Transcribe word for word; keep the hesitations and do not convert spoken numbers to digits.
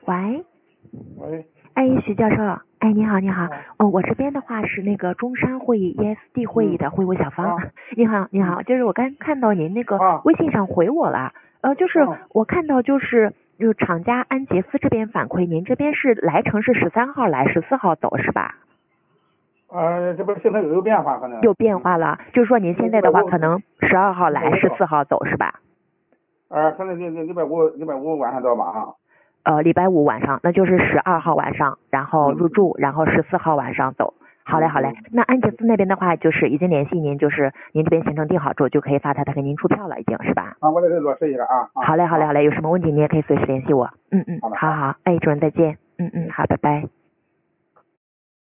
喂， 喂， 哎，徐教授，哎，你好，你好， 啊哦，我这边的话是那个中山会议 E S D 会议的会务小芳， 啊你好，你好，就是我刚看到您那个啊微信上回我了，呃，就是啊我看到就是就厂家安杰夫这边反馈，您这边是来程是十三号来，十四号走是吧？ 呃，这不是现在有有变化，可能有变化了，就是说您现在的话礼拜五可能十二号来， 礼拜五走十四号走是吧？ 呃，可能这这礼拜五礼拜五晚上到吧啊。 呃，礼拜五晚上，那就是十二号晚上，然后嗯入住，然后十四号晚上走。好嘞，好嘞。那安杰斯那边的话，就是已经联系您，就是您这边行程定好之后，就可以发他他给您出票了，已经是吧？ 啊，我在这落实一下啊。啊好嘞，好嘞， 啊好嘞。有什么问题你也可以随时联系我。嗯嗯， 好的好好。哎，主任再见。嗯嗯，好，拜拜。